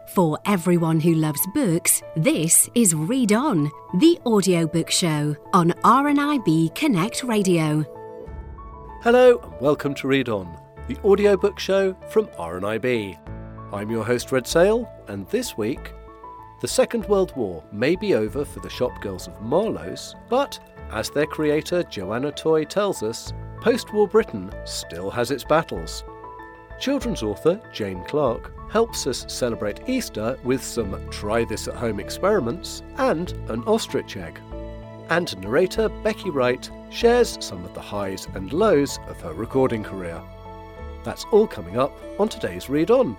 For everyone who loves books, this is Read On, the audiobook show on RNIB Connect Radio. Hello and welcome to Read On, the audiobook show from RNIB. I'm your host Red Sale, and this week, the Second World War may be over for the shopgirls of Marlowe's, but as their creator Joanna Toye tells us, post-war Britain still has its battles. Children's author Jane Clark helps us celebrate Easter with some try-this-at-home experiments and an ostrich egg. And narrator Becky Wright shares some of the highs and lows of her recording career. That's all coming up on today's Read On.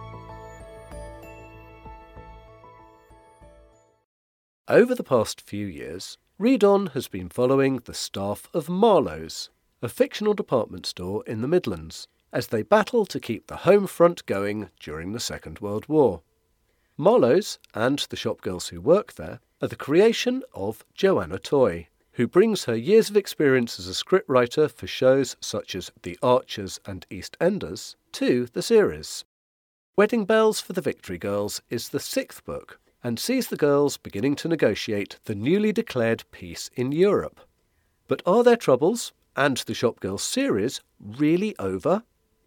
Over the past few years, Read On has been following the staff of Marlowe's, a fictional department store in the Midlands, as they battle to keep the home front going during the Second World War. Marlowe's, and the shopgirls who work there, are the creation of Joanna Toye, who brings her years of experience as a scriptwriter for shows such as The Archers and EastEnders to the series. Wedding Bells for the Victory Girls is the 6th book, and sees the girls beginning to negotiate the newly declared peace in Europe. But are their troubles, and the Shopgirls series, really over?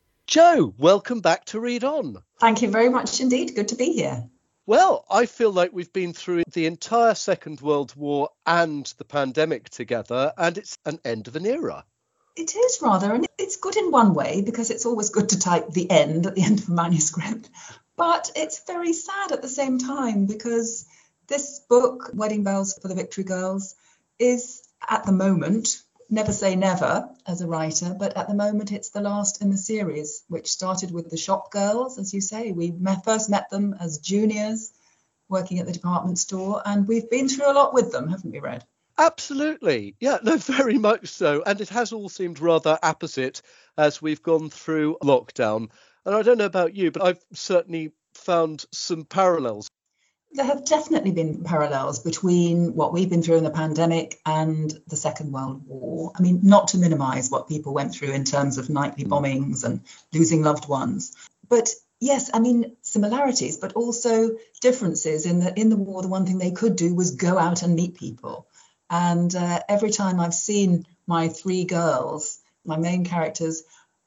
Jo, welcome back to Read On. Thank you very much indeed. Good to be here. Well, I feel like we've been through the entire Second World War and the pandemic together, and it's an end of an era. It is rather, and it's good in one way because it's always good to type the end at the end of a manuscript. But it's very sad at the same time because this book, Wedding Bells for the Victory Girls, is at the moment, never say never as a writer, but at the moment it's the last in the series, which started with the shop girls, as you say. We first met them as juniors working at the department store, and we've been through a lot with them, haven't we, Red? Absolutely. Yeah, no, very much so. And it has all seemed rather apposite as we've gone through lockdown. And I don't know about you, but I've certainly found some parallels. There have definitely been parallels between what we've been through in the pandemic and the Second World War. I mean, not to minimise what people went through in terms of nightly bombings and losing loved ones. But yes, I mean, similarities, but also differences. In the war, the one thing they could do was go out and meet people. And every time I've seen my 3 girls, my main characters,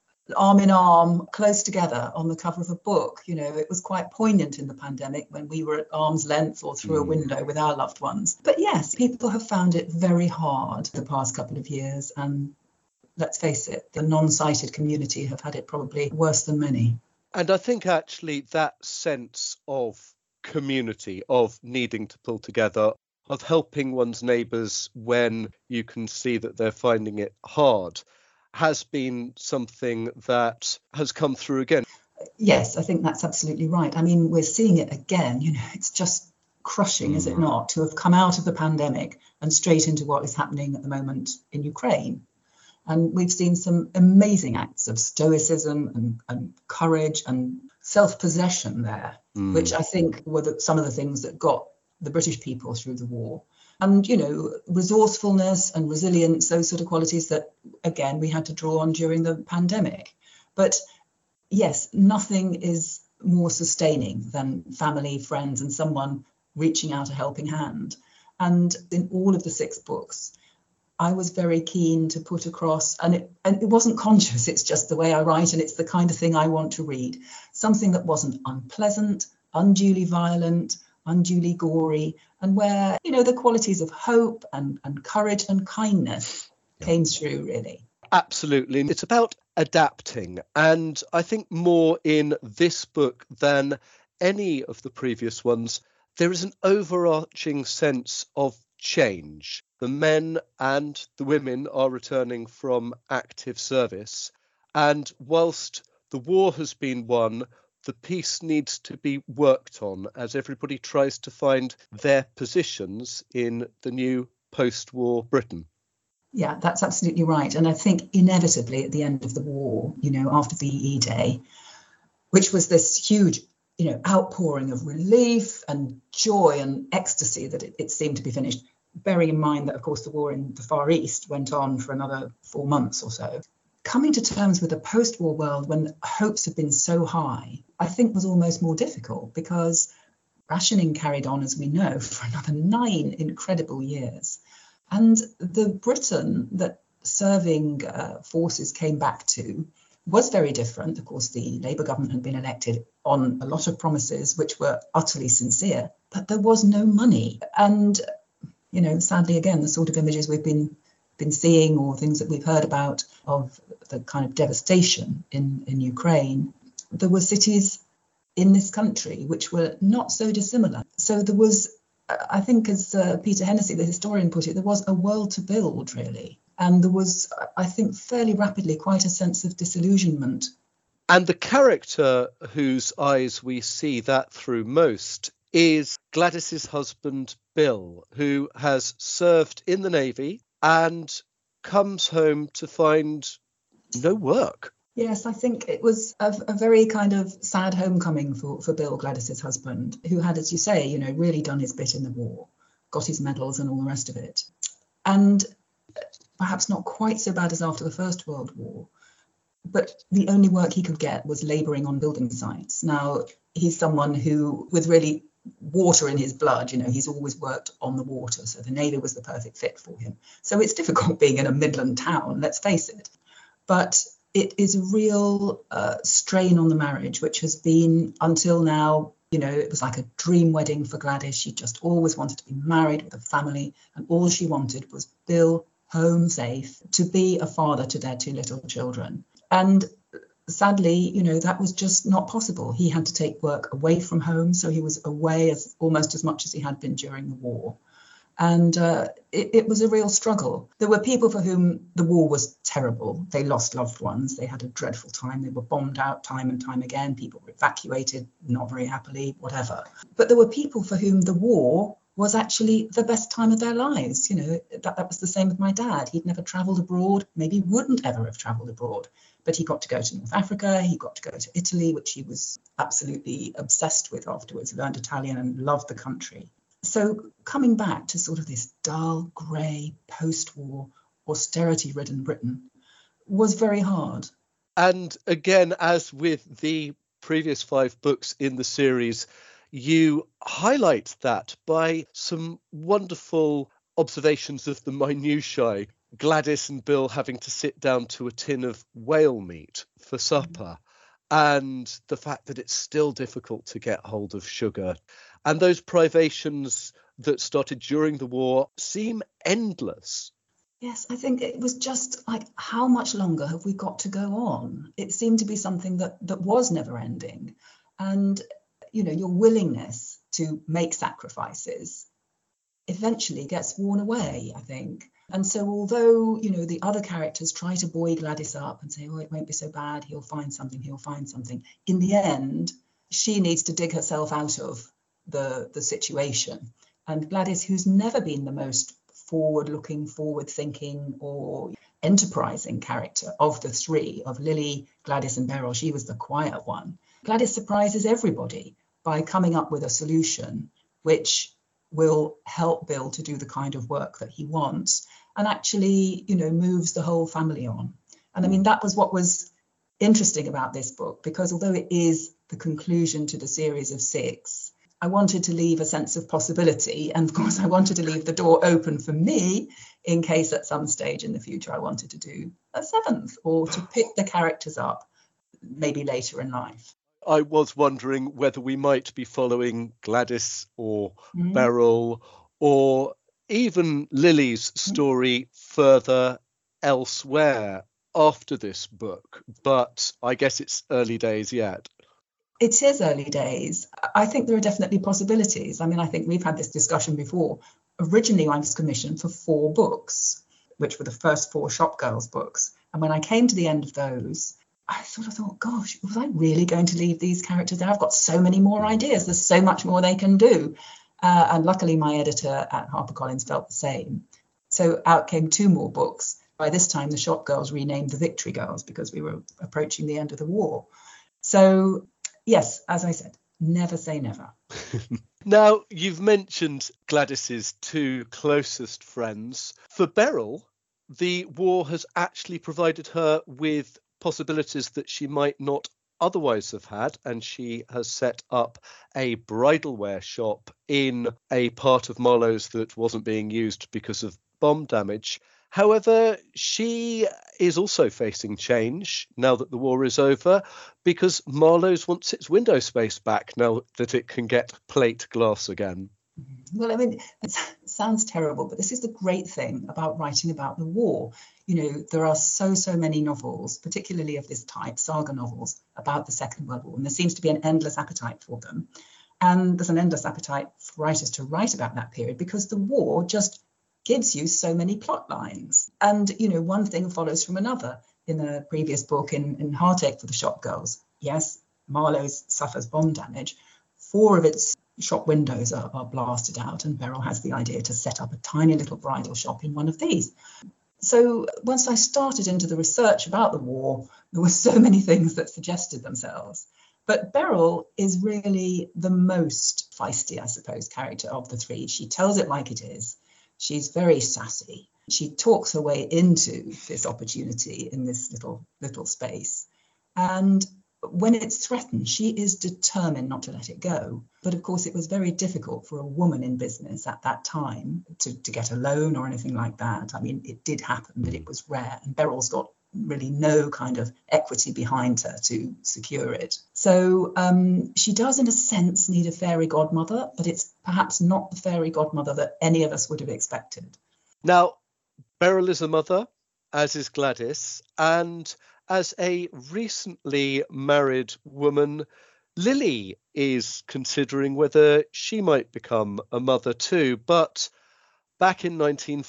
arm in arm, close together on the cover of a book. You know, it was quite poignant in the pandemic when we were at arm's length or through a window with our loved ones. But yes, people have found it very hard the past couple of years. And let's face it, the non-sighted community have had it probably worse than many. And I think actually that sense of community, of needing to pull together, of helping one's neighbours when you can see that they're finding it hard, has been something that has come through again. Yes, I think that's absolutely right. I mean, we're seeing it again. You know, it's just crushing, is it not, to have come out of the pandemic and straight into what is happening at the moment in Ukraine. And we've seen some amazing acts of stoicism and courage and self-possession there, which I think were some of the things that got the British people through the war. And, you know, resourcefulness and resilience, those sort of qualities that, again, we had to draw on during the pandemic. But yes, nothing is more sustaining than family, friends, and someone reaching out a helping hand. And in all of the 6 books, I was very keen to put across, and it wasn't conscious, it's just the way I write, and it's the kind of thing I want to read. Something that wasn't unpleasant, unduly violent, unduly gory, and where, you know, the qualities of hope and courage and kindness came through, really. Absolutely. It's about adapting. And I think more in this book than any of the previous ones, there is an overarching sense of change. The men and the women are returning from active service. And whilst the war has been won, the peace needs to be worked on as everybody tries to find their positions in the new post-war Britain. Yeah, that's absolutely right. And I think inevitably at the end of the war, you know, after VE Day, which was this huge, you know, outpouring of relief and joy and ecstasy that it seemed to be finished, bearing in mind that, of course, the war in the Far East went on for another 4 months or so. coming to terms with a post-war world when hopes have been so high, I think was almost more difficult, because rationing carried on, as we know, for another 9 incredible years. And the Britain that serving forces came back to was very different. Of course, the Labour government had been elected on a lot of promises which were utterly sincere, but there was no money. And, you know, sadly, again, the sort of images we've been seeing, or things that we've heard about, of the kind of devastation in Ukraine, there were cities in this country which were not so dissimilar. So there was, I think, as Peter Hennessy, the historian, put it, there was a world to build, really. And there was, I think, fairly rapidly quite a sense of disillusionment. And the character whose eyes we see that through most is Gladys's husband, Bill, who has served in the Navy and comes home to find no work. Yes, I think it was a very kind of sad homecoming for Bill, Gladys's husband, who had, as you say, you know, really done his bit in the war, got his medals and all the rest of it. And perhaps not quite so bad as after the First World War, but the only work he could get was labouring on building sites. Now, he's someone who, with really water in his blood, you know, he's always worked on the water, so the Navy was the perfect fit for him. So it's difficult being in a Midland town, let's face it. But it is a real strain on the marriage, which has been, until now, you know, it was like a dream wedding for Gladys. She just always wanted to be married with a family, and all she wanted was Bill home safe, to be a father to their 2 little children. And sadly, you know, that was just not possible. He had to take work away from home, so he was away almost as much as he had been during the war. And it was a real struggle. There were people for whom the war was terrible. They lost loved ones. They had a dreadful time. They were bombed out time and time again. People were evacuated, not very happily, whatever. But there were people for whom the war was actually the best time of their lives. You know, that was the same with my dad. He'd never travelled abroad, maybe wouldn't ever have travelled abroad, but he got to go to North Africa, he got to go to Italy, which he was absolutely obsessed with afterwards, learned Italian and loved the country. So coming back to sort of this dull, grey, post-war, austerity-ridden Britain was very hard. And again, as with the previous 5 books in the series, you highlight that by some wonderful observations of the minutiae. Gladys and Bill having to sit down to a tin of whale meat for supper, and the fact that it's still difficult to get hold of sugar. And those privations that started during the war seem endless. Yes, I think it was just like, how much longer have we got to go on? It seemed to be something that was never ending. And, you know, your willingness to make sacrifices eventually gets worn away, I think. And so although, you know, the other characters try to buoy Gladys up and say, oh, it won't be so bad, he'll find something, in the end, she needs to dig herself out of the situation. And Gladys, who's never been the most forward-looking, forward-thinking or enterprising character of the 3, of Lily, Gladys and Beryl, she was the quiet one. Gladys surprises everybody by coming up with a solution which will help Bill to do the kind of work that he wants, and actually, you know, moves the whole family on. And I mean, that was what was interesting about this book, because although it is the conclusion to the series of 6, I wanted to leave a sense of possibility. And of course, I wanted to leave the door open for me in case at some stage in the future I wanted to do a 7th, or to pick the characters up maybe later in life. I was wondering whether we might be following Gladys or Beryl or even Lily's story further elsewhere after this book, but I guess it's early days yet. It is early days. I think there are definitely possibilities. I mean, I think we've had this discussion before. Originally, I was commissioned for 4 books, which were the first 4 Shop Girls books. And when I came to the end of those, I sort of thought, gosh, was I really going to leave these characters there? I've got so many more ideas. There's so much more they can do. And luckily, my editor at HarperCollins felt the same. So out came 2 more books. By this time, the Shop Girls renamed the Victory Girls because we were approaching the end of the war. So, yes, as I said, never say never. Now, you've mentioned Gladys's 2 closest friends. For Beryl, the war has actually provided her with possibilities that she might not otherwise have had, and she has set up a bridal wear shop in a part of Marlowe's that wasn't being used because of bomb damage. However, she is also facing change now that the war is over, because Marlowe's wants its window space back now that it can get plate glass again. Well, I mean, it sounds terrible, but this is the great thing about writing about the war. There are so many novels, particularly of this type, saga novels, about the Second World War, and there seems to be an endless appetite for them. And there's an endless appetite for writers to write about that period because the war just gives you so many plot lines. And, one thing follows from another. In a previous book, in Heartache for the Shop Girls, yes, Marlowe's suffers bomb damage. 4 of its shop windows are blasted out, and Beryl has the idea to set up a tiny little bridal shop in one of these. So once I started into the research about the war, there were so many things that suggested themselves. But Beryl is really the most feisty, I suppose, character of the 3. She tells it like it is. She's very sassy. She talks her way into this opportunity in this little space. And when it's threatened, she is determined not to let it go. But of course, it was very difficult for a woman in business at that time to get a loan or anything like that. I mean, it did happen, but it was rare. And Beryl's got really no kind of equity behind her to secure it. So she does, in a sense, need a fairy godmother, but it's perhaps not the fairy godmother that any of us would have expected. Now, Beryl is a mother, as is Gladys, and as a recently married woman, Lily is considering whether she might become a mother too. But back in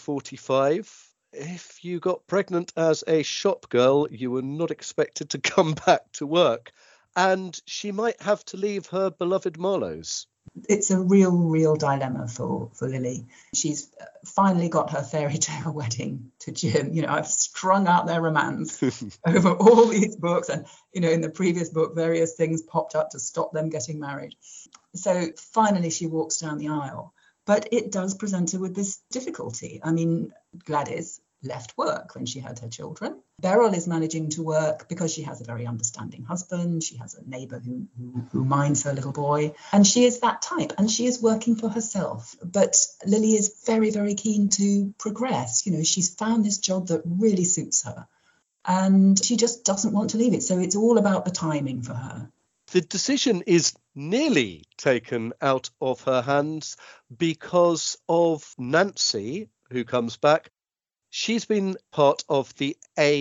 1945, if you got pregnant as a shop girl, you were not expected to come back to work, and she might have to leave her beloved Marlowe's. It's a real dilemma for Lily. She's finally got her fairy tale wedding to Jim. I've strung out their romance over all these books, and in the previous book various things popped up to stop them getting married. So finally she walks down the aisle, but it does present her with this difficulty. I mean, Gladys left work when she had her children. Beryl is managing to work because she has a very understanding husband. She has a neighbour who minds her little boy. And she is that type, and she is working for herself. But Lily is very, very keen to progress. She's found this job that really suits her, and she just doesn't want to leave it. So it's all about the timing for her. The decision is nearly taken out of her hands because of Nancy, who comes back. She's been part of the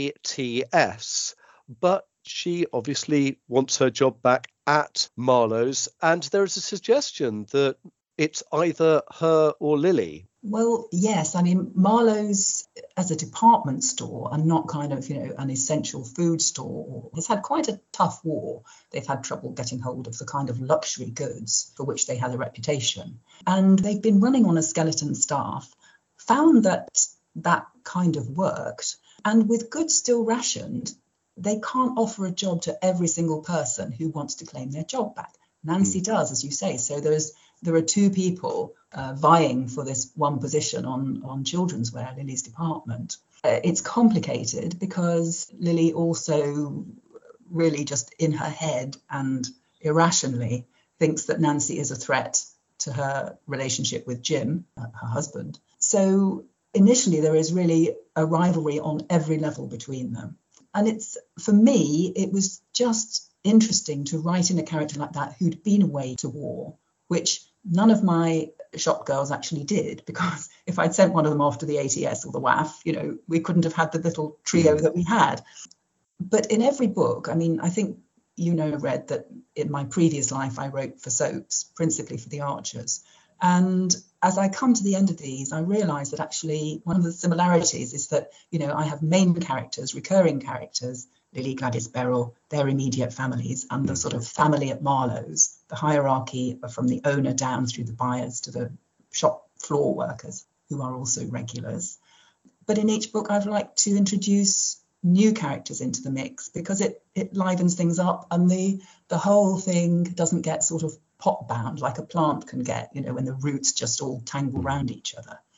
ATS, but she obviously wants her job back at Marlowe's, and there is a suggestion that it's either her or Lily. Well, yes. I mean, Marlowe's as a department store and not kind of, an essential food store has had quite a tough war. They've had trouble getting hold of the kind of luxury goods for which they had a reputation. And they've been running on a skeleton staff, found that kind of worked. And with goods still rationed, they can't offer a job to every single person who wants to claim their job back. Nancy does, as you say. So there are 2 people vying for this one position on children's wear, Lily's department. It's complicated because Lily also really just in her head and irrationally thinks that Nancy is a threat to her relationship with Jim, her husband. So initially there is really a rivalry on every level between them. And for me, it was just interesting to write in a character like that who'd been away to war, which none of my shop girls actually did, because if I'd sent one of them off to the ATS or the WAF, we couldn't have had the little trio that we had. But in every book, I mean, I think read that in my previous life I wrote for soaps, principally for the Archers. And as I come to the end of these, I realise that actually one of the similarities is that, I have main characters, recurring characters, Lily, Gladys, Beryl, their immediate families, and the sort of family at Marlowe's, the hierarchy from the owner down through the buyers to the shop floor workers, who are also regulars. But in each book, I'd like to introduce new characters into the mix because it livens things up, and the whole thing doesn't get sort of pot bound like a plant can get, when the roots just all tangle around each other.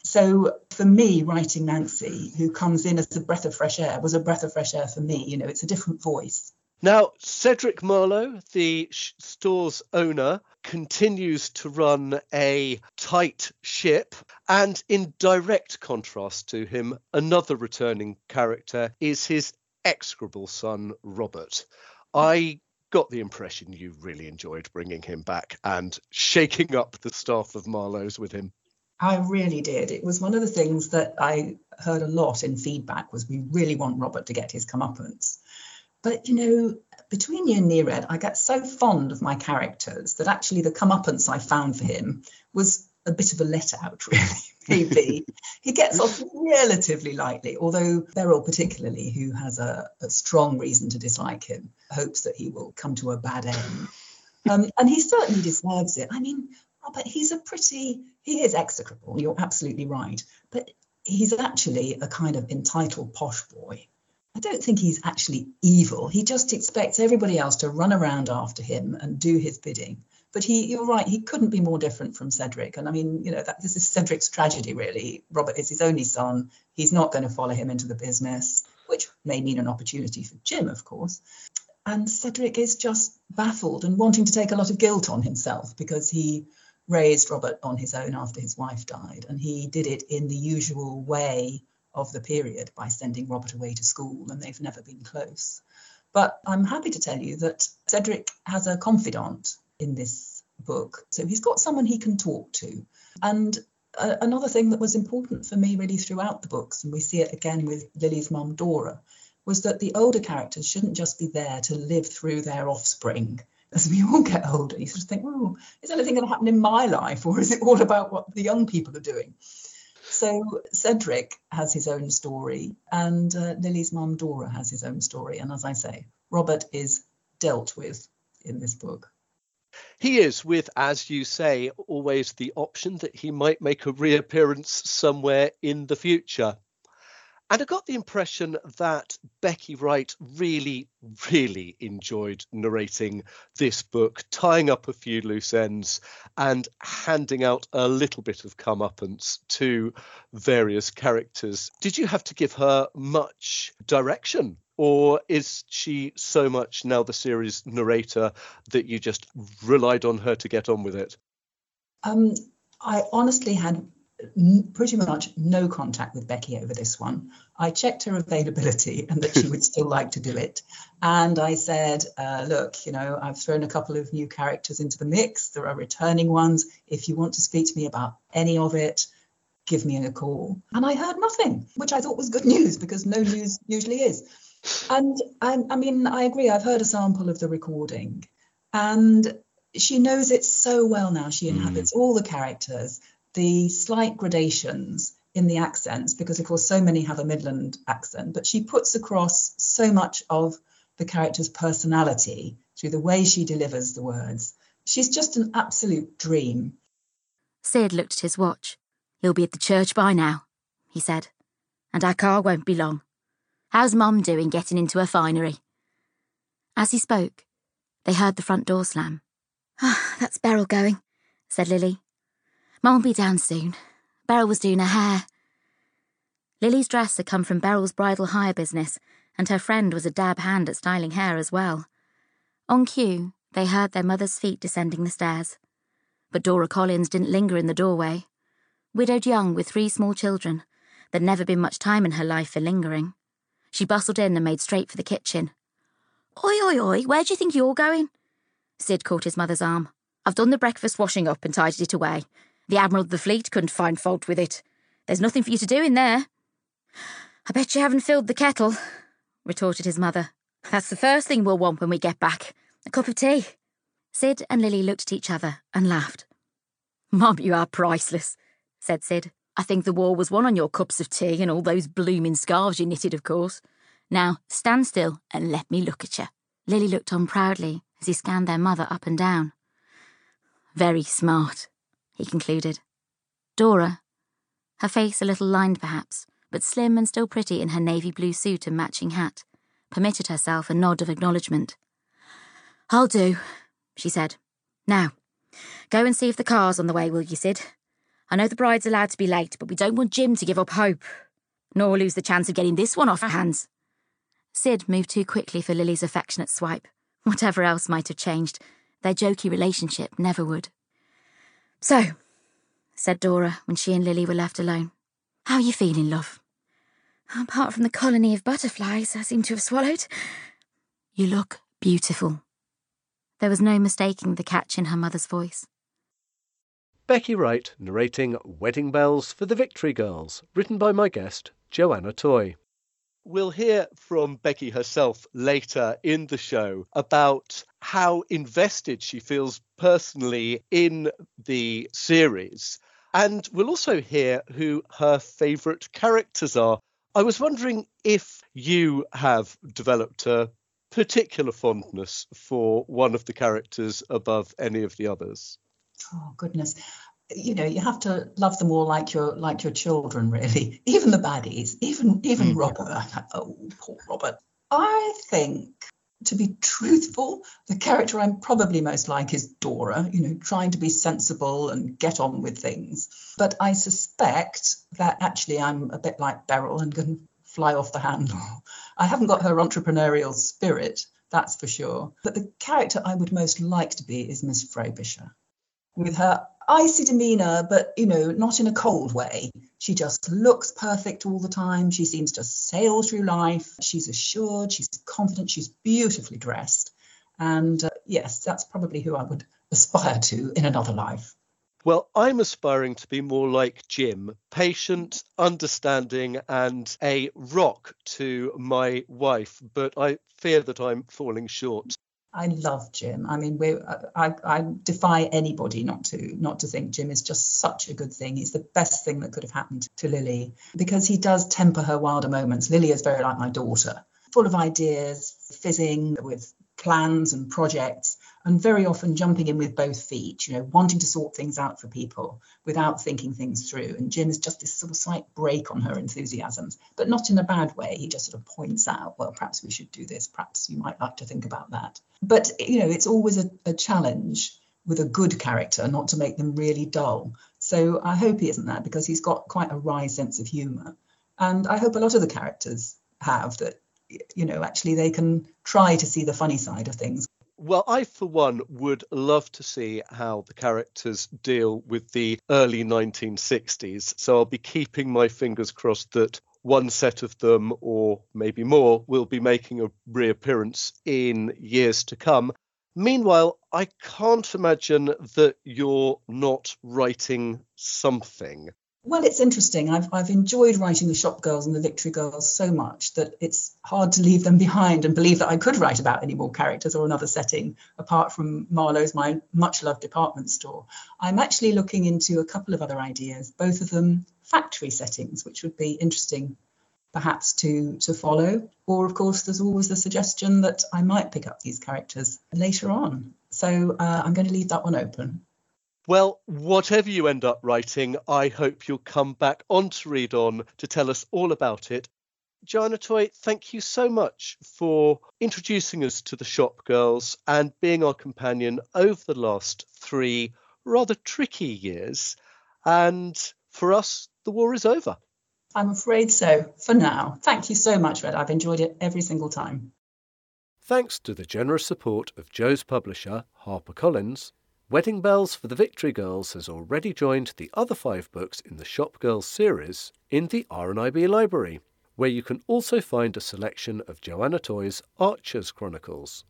So for me, writing Nancy, who comes in as a breath of fresh air, was a breath of fresh air for me. You know, it's a different voice. Now, Cedric Marlowe, the store's owner, continues to run a tight ship, and in direct contrast to him, another returning character is his execrable son, Robert. I got the impression you really enjoyed bringing him back and shaking up the staff of Marlowe's with him. I really did. It was one of the things that I heard a lot in feedback was we really want Robert to get his comeuppance. But, you know, between you and Nereid, I get so fond of my characters that actually the comeuppance I found for him was a bit of a let out, really, maybe. He gets off relatively lightly, although Beryl particularly, who has a strong reason to dislike him, hopes that he will come to a bad end. And he certainly deserves it. I mean, Robert, he is execrable, you're absolutely right, but he's actually a kind of entitled posh boy. I don't think he's actually evil. He just expects everybody else to run around after him and do his bidding. But you're right, he couldn't be more different from Cedric. And I mean, you know, this is Cedric's tragedy, really. Robert is his only son. He's not going to follow him into the business, which may mean an opportunity for Jim, of course. And Cedric is just baffled and wanting to take a lot of guilt on himself because he raised Robert on his own after his wife died. And he did it in the usual way of the period by sending Robert away to school, and they've never been close. But I'm happy to tell you that Cedric has a confidant in this book. So he's got someone he can talk to. And another thing that was important for me really throughout the books, and we see it again with Lily's mum Dora, was that the older characters shouldn't just be there to live through their offspring. As we all get older, you sort of think, oh, is anything going to happen in my life, or is it all about what the young people are doing? So Cedric has his own story, and Lily's mum Dora has his own story. And as I say, Robert is dealt with in this book. He is, with, as you say, always the option that he might make a reappearance somewhere in the future. And I got the impression that Becky Wright really, really enjoyed narrating this book, tying up a few loose ends and handing out a little bit of comeuppance to various characters. Did you have to give her much direction? Or is she so much now the series narrator that you just relied on her to get on with it? I honestly had pretty much no contact with Becky over this one. I checked her availability and that she would still like to do it. And I said, look, you know, I've thrown a couple of new characters into the mix. There are returning ones. If you want to speak to me about any of it, give me a call. And I heard nothing, which I thought was good news because no news usually is. And I mean, I agree. I've heard a sample of the recording and she knows it so well now. She inhabits all the characters, the slight gradations in the accents, because of course so many have a Midland accent, but she puts across so much of the character's personality through the way she delivers the words. She's just an absolute dream. Sid looked at his watch. He'll be at the church by now, he said, and our car won't be long. How's Mum doing getting into her finery? As he spoke, they heard the front door slam. That's Beryl going, said Lily. Mum will be down soon. Beryl was doing her hair. Lily's dress had come from Beryl's bridal hire business, and her friend was a dab hand at styling hair as well. On cue, they heard their mother's feet descending the stairs. But Dora Collins didn't linger in the doorway. Widowed young with 3 small children, there'd never been much time in her life for lingering. She bustled in and made straight for the kitchen. Oi, oi, oi, where do you think you're going? Sid caught his mother's arm. I've done the breakfast washing up and tidied it away. The Admiral of the Fleet couldn't find fault with it. There's nothing for you to do in there. I bet you haven't filled the kettle, retorted his mother. That's the first thing we'll want when we get back. A cup of tea. Sid and Lily looked at each other and laughed. Mum, you are priceless, said Sid. I think the war was won on your cups of tea and all those blooming scarves you knitted, of course. Now, stand still and let me look at you. Lily looked on proudly as he scanned their mother up and down. Very smart, he concluded. Dora, her face a little lined perhaps, but slim and still pretty in her navy blue suit and matching hat, permitted herself a nod of acknowledgement. I'll do, she said. Now, go and see if the car's on the way, will you, Sid? I know the bride's allowed to be late, but we don't want Jim to give up hope, nor lose the chance of getting this one off our hands. Sid moved too quickly for Lily's affectionate swipe. Whatever else might have changed, their jokey relationship never would. So, said Dora when she and Lily were left alone, how are you feeling, love? Apart from the colony of butterflies I seem to have swallowed, you look beautiful. There was no mistaking the catch in her mother's voice. Becky Wright narrating Wedding Bells for the Victory Girls, written by my guest, Joanna Toy. We'll hear from Becky herself later in the show about how invested she feels personally in the series. And we'll also hear who her favourite characters are. I was wondering if you have developed a particular fondness for one of the characters above any of the others. Oh, goodness. You know, you have to love them all like your children, really. Even the baddies, even Robert. Oh, poor Robert. I think, to be truthful, the character I'm probably most like is Dora, you know, trying to be sensible and get on with things. But I suspect that actually I'm a bit like Beryl and can fly off the handle. I haven't got her entrepreneurial spirit, that's for sure. But the character I would most like to be is Miss Frobisher. With her icy demeanour, but, you know, not in a cold way. She just looks perfect all the time. She seems to sail through life. She's assured, she's confident, she's beautifully dressed. And yes, that's probably who I would aspire to in another life. Well, I'm aspiring to be more like Jim, patient, understanding, and a rock to my wife, but I fear that I'm falling short. I love Jim. I mean, I defy anybody not to think Jim is just such a good thing. He's the best thing that could have happened to Lily, because he does temper her wilder moments. Lily is very like my daughter, full of ideas, fizzing with plans and projects, and very often jumping in with both feet, you know, wanting to sort things out for people without thinking things through. And Jim is just this sort of slight break on her enthusiasms, but not in a bad way. He just sort of points out, well, perhaps we should do this. Perhaps you might like to think about that. But, you know, it's always a challenge with a good character not to make them really dull. So I hope he isn't that, because he's got quite a wry sense of humour. And I hope a lot of the characters have that, you know, actually they can try to see the funny side of things. Well, I, for one, would love to see how the characters deal with the early 1960s. So I'll be keeping my fingers crossed that one set of them, or maybe more, will be making a reappearance in years to come. Meanwhile, I can't imagine that you're not writing something. Well, it's interesting. I've enjoyed writing the Shop Girls and the Victory Girls so much that it's hard to leave them behind and believe that I could write about any more characters or another setting apart from Marlowe's, my much-loved department store. I'm actually looking into a couple of other ideas, both of them factory settings, which would be interesting perhaps to follow. Or, of course, there's always the suggestion that I might pick up these characters later on. So I'm going to leave that one open. Well, whatever you end up writing, I hope you'll come back on to Read On to tell us all about it. Joanna Toy, thank you so much for introducing us to the Shop Girls and being our companion over the last 3 rather tricky years. And for us, the war is over. I'm afraid so, for now. Thank you so much, Red. I've enjoyed it every single time. Thanks to the generous support of Jo's publisher, HarperCollins, Wedding Bells for the Victory Girls has already joined the other 5 books in the Shop Girls series in the RNIB library, where you can also find a selection of Joanna Toy's Archer's Chronicles.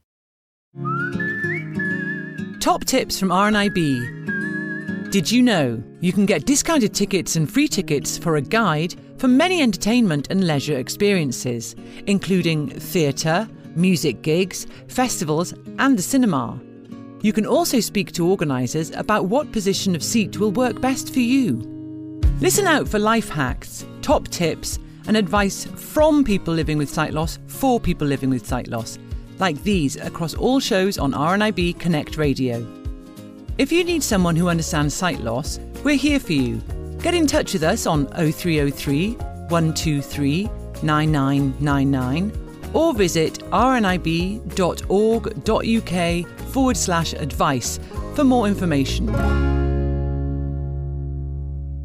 Top tips from RNIB. Did you know you can get discounted tickets and free tickets for a guide for many entertainment and leisure experiences, including theatre, music gigs, festivals and the cinema? You can also speak to organisers about what position of seat will work best for you. Listen out for life hacks, top tips and advice from people living with sight loss for people living with sight loss, like these across all shows on RNIB Connect Radio. If you need someone who understands sight loss, we're here for you. Get in touch with us on 0303 123 9999 or visit rnib.org.uk/advice for more information.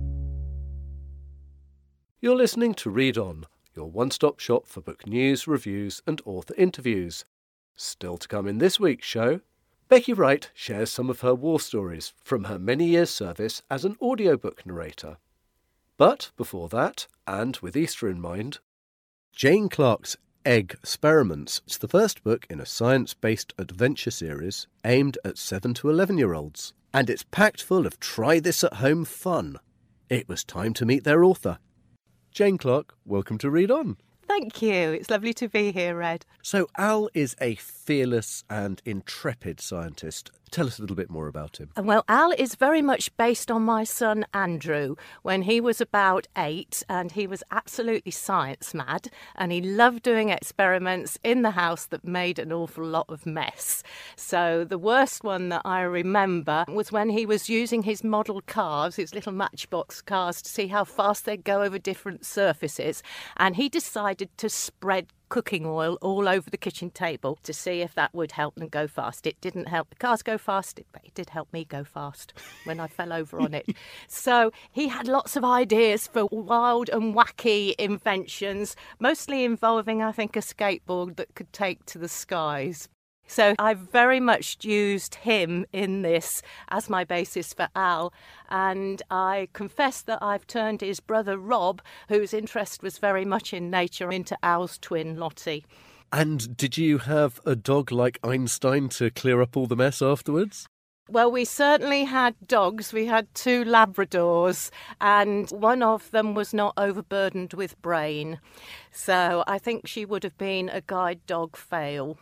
You're listening to Read On, your one-stop shop for book news, reviews and author interviews. Still to come in this week's show, Becky Wright shares some of her war stories from her many years' service as an audiobook narrator. But before that, and with Easter in mind, Jane Clark's Egg Experiments. It's the first book in a science-based adventure series aimed at 7 to 11-year-olds. And it's packed full of try-this-at-home fun. It was time to meet their author. Jane Clark, welcome to Read On. Thank you. It's lovely to be here, Red. So Al is a fearless and intrepid scientist. Tell us a little bit more about him. Well, Al is very much based on my son Andrew when he was about 8, and he was absolutely science mad, and he loved doing experiments in the house that made an awful lot of mess. So the worst one that I remember was when he was using his model cars, his little matchbox cars, to see how fast they'd go over different surfaces, and he decided to spread cooking oil all over the kitchen table to see if that would help them go fast. It didn't help the cars go fast, but it did help me go fast when I fell over on it. So he had lots of ideas for wild and wacky inventions, mostly involving, I think, a skateboard that could take to the skies. So I very much used him in this as my basis for Al, and I confess that I've turned his brother Rob, whose interest was very much in nature, into Al's twin Lottie. And did you have a dog like Einstein to clear up all the mess afterwards? Well, we certainly had dogs. We had 2 Labradors, and one of them was not overburdened with brain. So I think she would have been a guide dog fail.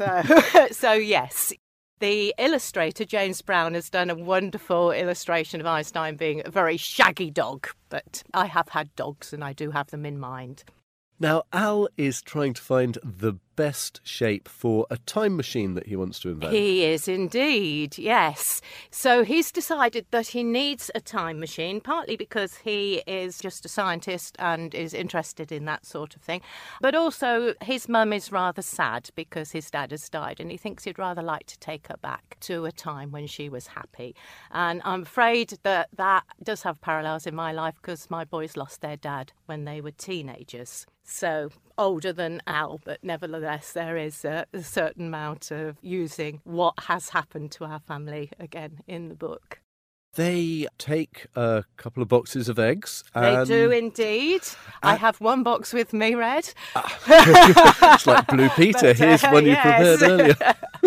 So yes. The illustrator, James Brown, has done a wonderful illustration of Einstein being a very shaggy dog. But I have had dogs, and I do have them in mind. Now, Al is trying to find the best shape for a time machine that he wants to invent. He is indeed, yes. So he's decided that he needs a time machine, partly because he is just a scientist and is interested in that sort of thing. But also his mum is rather sad because his dad has died, and he thinks he'd rather like to take her back to a time when she was happy. And I'm afraid that does have parallels in my life because my boys lost their dad when they were teenagers. So older than Al, but nevertheless there is a certain amount of using what has happened to our family again in the book. They take a couple of boxes of eggs. They do indeed. I have one box with me, Red. It's like Blue Peter. Here's one you prepared earlier.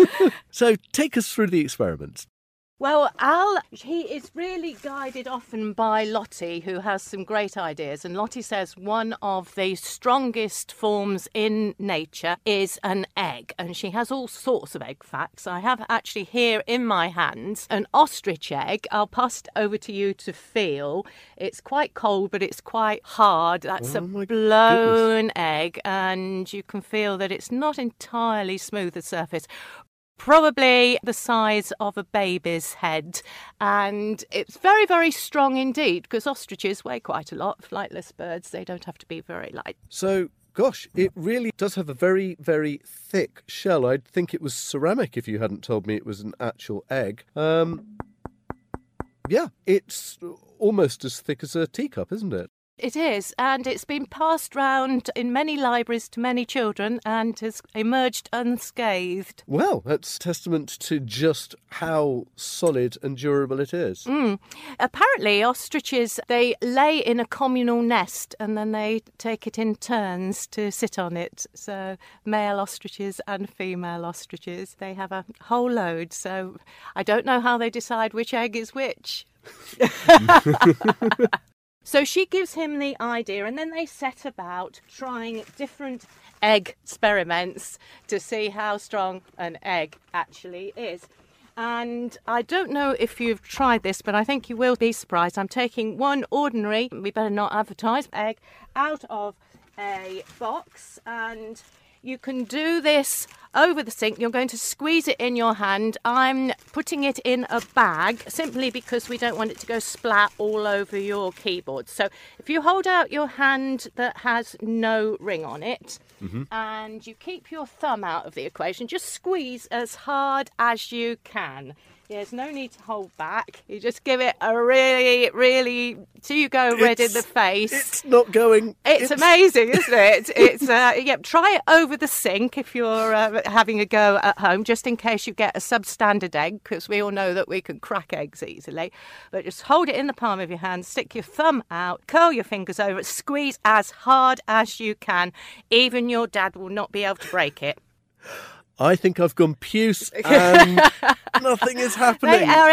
So take us through the experiments. Well, Al, he is really guided often by Lottie, who has some great ideas. And Lottie says one of the strongest forms in nature is an egg. And she has all sorts of egg facts. I have actually here in my hands an ostrich egg. I'll pass it over to you to feel. It's quite cold, but it's quite hard. That's a blown egg. And you can feel that it's not entirely smooth the surface. Probably the size of a baby's head. And it's very, very strong indeed, because ostriches weigh quite a lot. Flightless birds, they don't have to be very light. So, gosh, it really does have a very, very thick shell. I'd think it was ceramic if you hadn't told me it was an actual egg. Yeah, it's almost as thick as a teacup, isn't it? It is, and it's been passed round in many libraries to many children and has emerged unscathed. Well, that's testament to just how solid and durable it is. Apparently, ostriches, they lay in a communal nest and then they take it in turns to sit on it. So male ostriches and female ostriches, they have a whole load. So I don't know how they decide which egg is which. So she gives him the idea, and then they set about trying different egg experiments to see how strong an egg actually is. And I don't know if you've tried this, but I think you will be surprised. I'm taking one ordinary, we better not advertise, egg out of a box, and you can do this over the sink. You're going to squeeze it in your hand. I'm putting it in a bag simply because we don't want it to go splat all over your keyboard. So if you hold out your hand that has no ring on it, and you keep your thumb out of the equation, just squeeze as hard as you can. There's no need to hold back. You just give it a really, really, till you go red in the face. It's not going. It's amazing, isn't it? It's try it over the sink if you're having a go at home, just in case you get a substandard egg, because we all know that we can crack eggs easily. But just hold it in the palm of your hand, stick your thumb out, curl your fingers over it, squeeze as hard as you can. Even your dad will not be able to break it. I think I've gone puce and nothing is happening. They are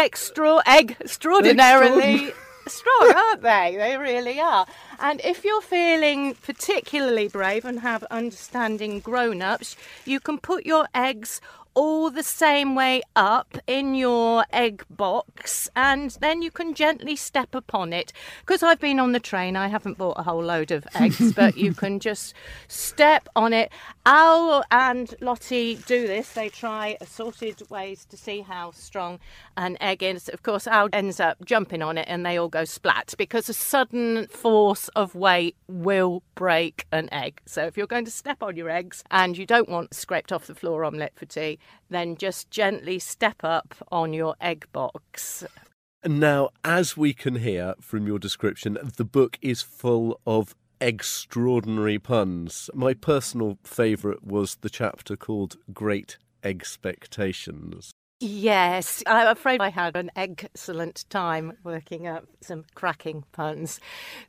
extraordinarily strong, aren't they? They really are. And if you're feeling particularly brave and have understanding grown-ups, you can put your eggs all the same way up in your egg box, and then you can gently step upon it. Because I've been on the train, I haven't bought a whole load of eggs, but you can just step on it. Al and Lottie do this. They try assorted ways to see how strong an egg is. Of course, Al ends up jumping on it and they all go splat, because a sudden force of weight will break an egg. So if you're going to step on your eggs and you don't want scraped off the floor omelette for tea, then just gently step up on your egg box. Now, as we can hear from your description, the book is full of extraordinary puns. My personal favourite was the chapter called Great Expectations. Yes, I'm afraid I had an excellent time working up some cracking puns.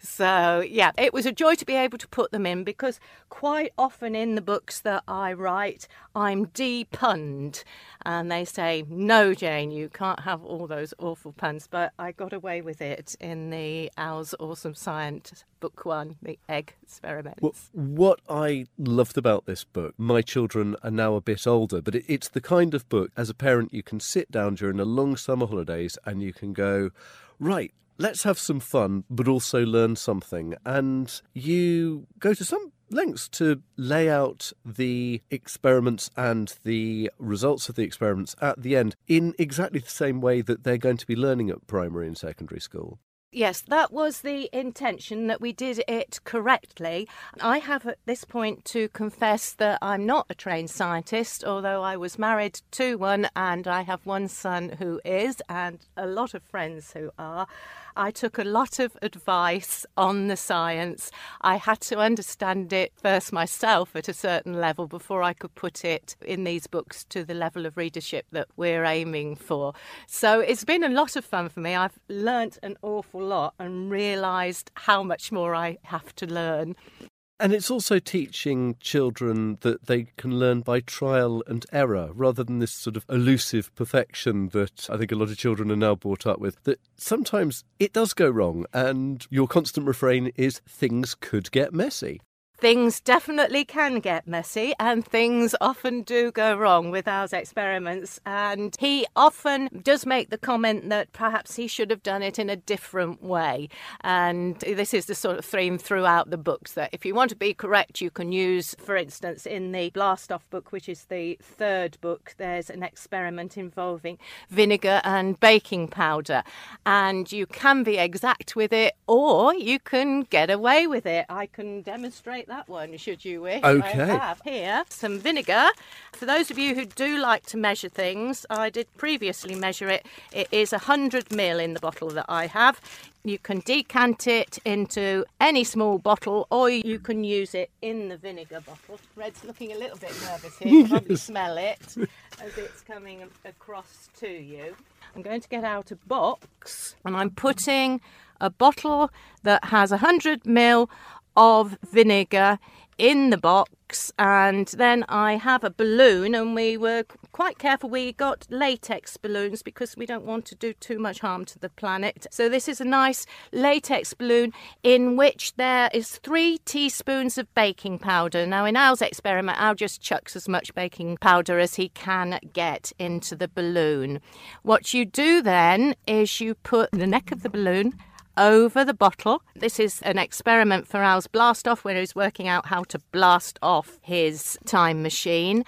So, yeah, it was a joy to be able to put them in, because quite often in the books that I write, I'm de-punned. And they say, no, Jane, you can't have all those awful puns. But I got away with it in the Al's Awesome Science Book 1, The Egg Experiments. Well, what I loved about this book, my children are now a bit older, but it's the kind of book, as a parent, you can sit down during a long summer holidays and you can go, right, let's have some fun, but also learn something. And you go to some lengths to lay out the experiments and the results of the experiments at the end in exactly the same way that they're going to be learning at primary and secondary school. Yes, that was the intention, that we did it correctly. I have at this point to confess that I'm not a trained scientist, although I was married to one and I have one son who is, and a lot of friends who are. I took a lot of advice on the science. I had to understand it first myself at a certain level before I could put it in these books to the level of readership that we're aiming for. So it's been a lot of fun for me. I've learnt an awful lot and realised how much more I have to learn. And it's also teaching children that they can learn by trial and error, rather than this sort of elusive perfection that I think a lot of children are now brought up with, that sometimes it does go wrong and your constant refrain is things could get messy. Things definitely can get messy, and things often do go wrong with Al's experiments. And he often does make the comment that perhaps he should have done it in a different way. And this is the sort of theme throughout the books, that if you want to be correct, you can use, for instance, in the Blast Off book, which is the third book, there's an experiment involving vinegar and baking powder. And you can be exact with it, or you can get away with it. I can demonstrate that one, should you wish. Okay. I have here some vinegar. For those of you who do like to measure things, I did previously measure it. It is 100 ml in the bottle that I have. You can decant it into any small bottle, or you can use it in the vinegar bottle. Red's looking a little bit nervous here. You can probably smell it as it's coming across to you. I'm going to get out a box, and I'm putting a bottle that has 100 ml of vinegar in the box, and then I have a balloon, and we were quite careful. We got latex balloons because we don't want to do too much harm to the planet. So this is a nice latex balloon in which there is 3 teaspoons of baking powder. Now in Al's experiment, Al just chucks as much baking powder as he can get into the balloon. What you do then is you put the neck of the balloon over the bottle. This is an experiment for Al's Blast Off, where he's working out how to blast off his time machine.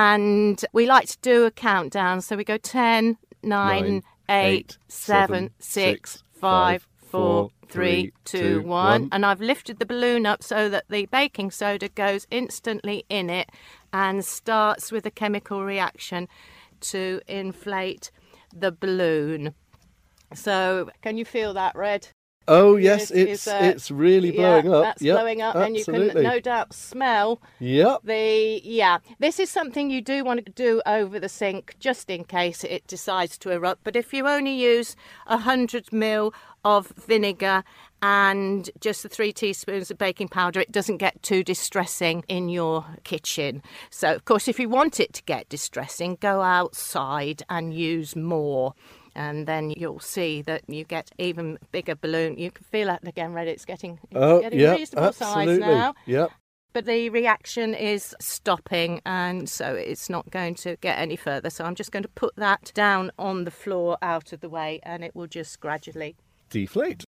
And we like to do a countdown. So we go 10, 9, 8, 7, 6, 5, 4, 3, 2, 1. And I've lifted the balloon up so that the baking soda goes instantly in it and starts with a chemical reaction to inflate the balloon. So can you feel that, Red? Oh, yes, it's really blowing up. That's blowing up, and you can no doubt smell this is something you do want to do over the sink just in case it decides to erupt. But if you only use 100 ml of vinegar and just the 3 teaspoons of baking powder, it doesn't get too distressing in your kitchen. So, of course, if you want it to get distressing, go outside and use more. And then you'll see that you get even bigger balloon. You can feel it again, Red. It's getting reasonable size now. Yep. But the reaction is stopping, and so it's not going to get any further. So I'm just going to put that down on the floor out of the way, and it will just gradually deflate.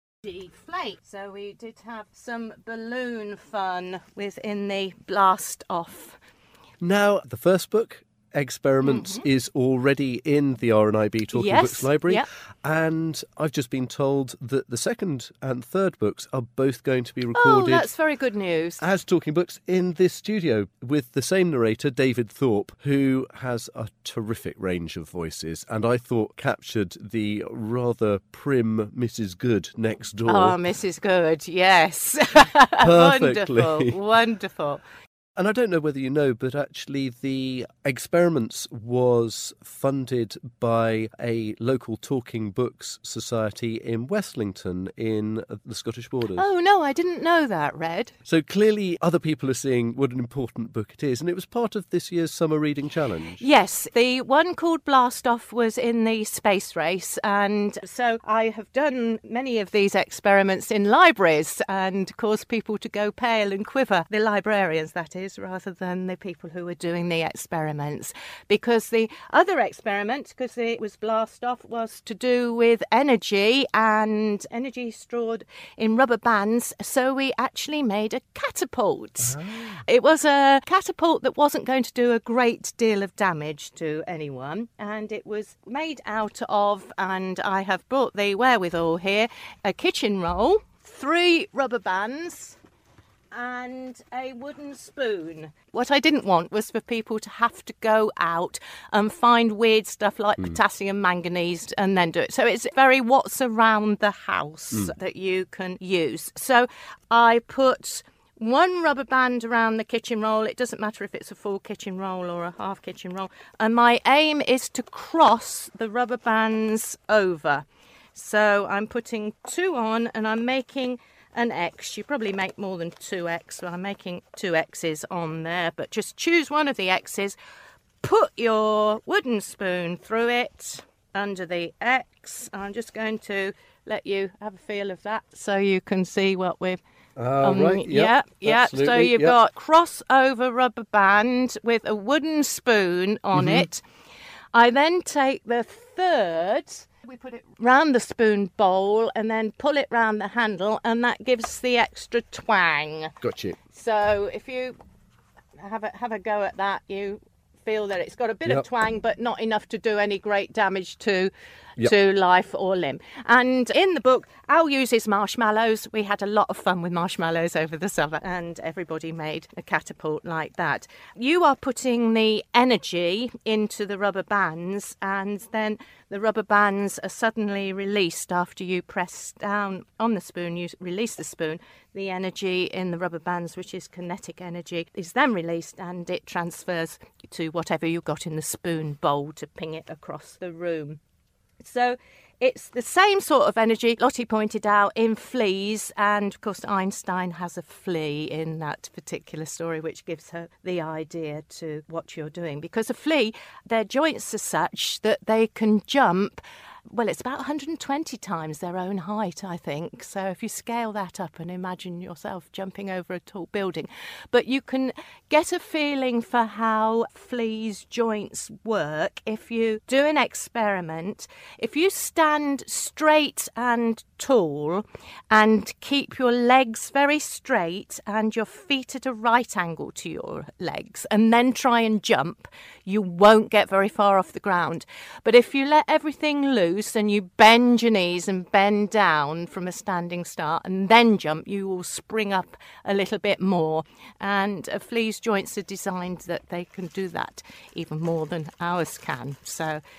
So we did have some balloon fun within the blast off. Now, the first book, Experiments, is already in the RNIB Talking Books library, and I've just been told that the second and third books are both going to be recorded. Oh, that's very good news. As Talking Books in this studio with the same narrator, David Thorpe, who has a terrific range of voices, and I thought captured the rather prim Mrs. Good next door. Oh, Mrs. Good, yes. Perfectly. Wonderful. And I don't know whether you know, but actually the Experiments was funded by a local Talking Books society in Westlington in the Scottish borders. Oh, no, I didn't know that, Red. So clearly other people are seeing what an important book it is, and it was part of this year's Summer Reading Challenge. Yes, the one called Blast Off was in the space race, and so I have done many of these experiments in libraries and caused people to go pale and quiver, the librarians, that is, rather than the people who were doing the experiments. Because the other experiment, because it was Blast Off, was to do with energy and energy stored in rubber bands. So we actually made a catapult. It was a catapult that wasn't going to do a great deal of damage to anyone. And it was made out of, and I have brought the wherewithal here, a kitchen roll, 3 rubber bands, and a wooden spoon. What I didn't want was for people to have to go out and find weird stuff like potassium manganese and then do it. So it's very what's around the house that you can use. So I put 1 rubber band around the kitchen roll. It doesn't matter if it's a full kitchen roll or a half kitchen roll. And my aim is to cross the rubber bands over. So I'm putting 2 on, and I'm making an X. You probably make more than 2X, so I'm making 2 X's on there, but just choose one of the X's, put your wooden spoon through it under the X. I'm just going to let you have a feel of that so you can see what we've right, yeah. So you've got crossover rubber band with a wooden spoon on it. I then take the third, we put it round the spoon bowl and then pull it round the handle, and that gives the extra twang. Got you. So if you have a go at that, you feel that it's got a bit of twang, but not enough to do any great damage to life or limb. And in the book, Al uses marshmallows. We had a lot of fun with marshmallows over the summer, and everybody made a catapult like that. You are putting the energy into the rubber bands, and then the rubber bands are suddenly released after you press down on the spoon. You release the spoon. The energy in the rubber bands, which is kinetic energy, is then released, and it transfers to whatever you've got in the spoon bowl to ping it across the room. So it's the same sort of energy, Lottie pointed out, in fleas, and of course Einstein has a flea in that particular story, which gives her the idea to what you're doing. Because a flea, their joints are such that they can jump, well, it's about 120 times their own height, I think. So if you scale that up and imagine yourself jumping over a tall building. But you can get a feeling for how fleas' joints work if you do an experiment. If you stand straight and tall and keep your legs very straight and your feet at a right angle to your legs and then try and jump, you won't get very far off the ground. But if you let everything loose and you bend your knees and bend down from a standing start and then jump, you will spring up a little bit more. And a flea's joints are designed that they can do that even more than ours can. So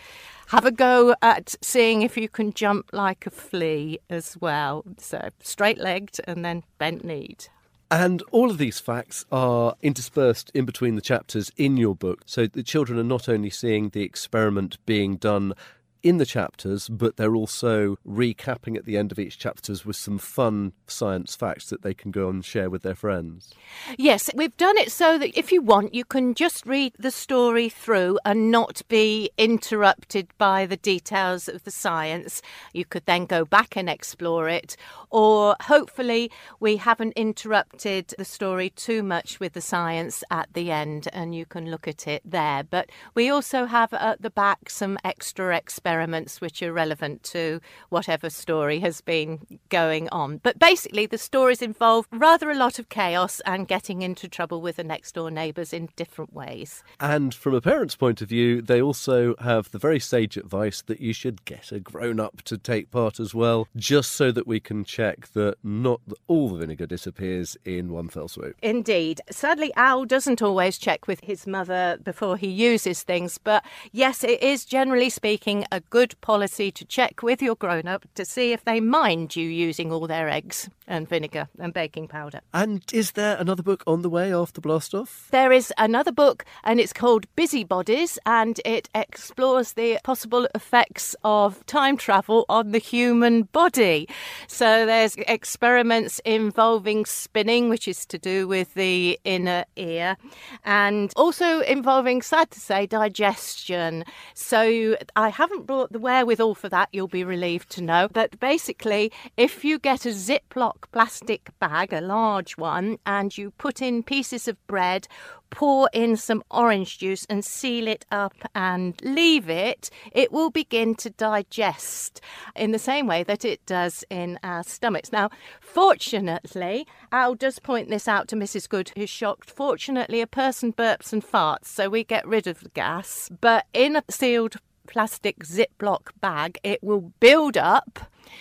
have a go at seeing if you can jump like a flea as well. So straight-legged and then bent-kneed. And all of these facts are interspersed in between the chapters in your book, so the children are not only seeing the experiment being done in the chapters, but they're also recapping at the end of each chapters with some fun science facts that they can go and share with their friends. Yes, we've done it so that if you want, you can just read the story through and not be interrupted by the details of the science. You could then go back and explore it, or hopefully we haven't interrupted the story too much with the science at the end and you can look at it there. But we also have at the back some extra experiments which are relevant to whatever story has been going on. But basically the stories involve rather a lot of chaos and getting into trouble with the next door neighbours in different ways. And from a parent's point of view, they also have the very sage advice that you should get a grown-up to take part as well, just so that we can check that not all the vinegar disappears in one fell swoop. Indeed. Sadly, Al doesn't always check with his mother before he uses things, but yes, it is generally speaking a good policy to check with your grown-up to see if they mind you using all their eggs and vinegar and baking powder. And is there another book on the way after Blast Off? There is another book and it's called Busybodies, and it explores the possible effects of time travel on the human body. So there's experiments involving spinning, which is to do with the inner ear, and also involving, sad to say, digestion. So I haven't brought the wherewithal for that, you'll be relieved to know. But basically, if you get a Ziploc plastic bag, a large one, and you put in pieces of bread, pour in some orange juice and seal it up and leave it, it will begin to digest in the same way that it does in our stomachs. Now, fortunately, Al does point this out to Mrs. Good, who's shocked. Fortunately, a person burps and farts, so we get rid of the gas. But in a sealed plastic Ziploc bag, it will build up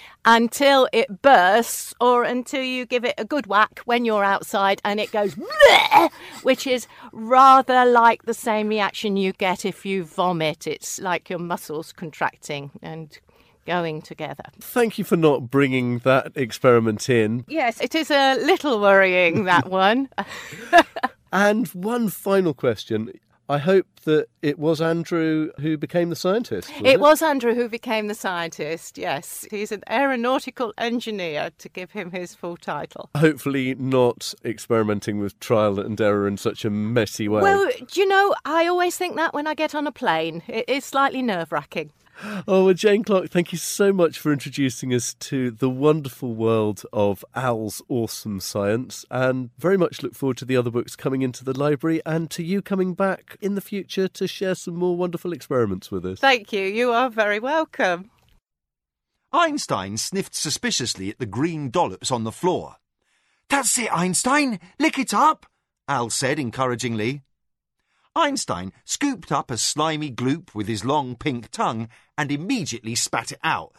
until it bursts, or until you give it a good whack when you're outside and it goes bleh, which is rather like the same reaction you get if you vomit. It's like your muscles contracting and going together. Thank you for not bringing that experiment in. Yes, it is a little worrying, that one. And one final question. I hope that it was Andrew who became the scientist. It was Andrew who became the scientist, yes. He's an aeronautical engineer, to give him his full title. Hopefully not experimenting with trial and error in such a messy way. Well, do you know, I always think that when I get on a plane. It is slightly nerve-wracking. Oh, well, Jane Clark, thank you so much for introducing us to the wonderful world of Al's awesome science, and very much look forward to the other books coming into the library and to you coming back in the future to share some more wonderful experiments with us. Thank you. You are very welcome. Einstein sniffed suspiciously at the green dollops on the floor. "That's it, Einstein! Lick it up!" Al said encouragingly. Einstein scooped up a slimy gloop with his long pink tongue and immediately spat it out.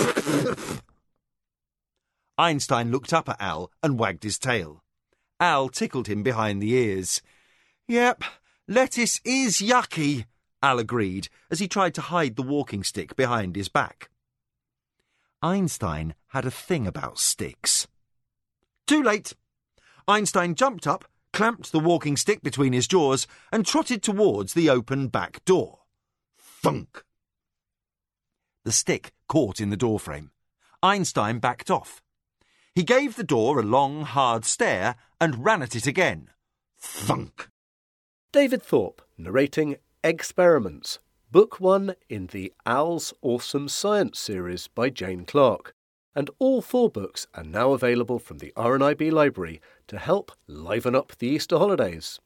Einstein looked up at Al and wagged his tail. Al tickled him behind the ears. "Yep, lettuce is yucky," Al agreed as he tried to hide the walking stick behind his back. Einstein had a thing about sticks. Too late. Einstein jumped up, clamped the walking stick between his jaws and trotted towards the open back door. Thunk! The stick caught in the doorframe. Einstein backed off. He gave the door a long, hard stare and ran at it again. Thunk! David Thorpe narrating Experiments, Book 1 in the Al's Awesome Science series by Jane Clark. And all 4 books are now available from the RNIB library to help liven up the Easter holidays.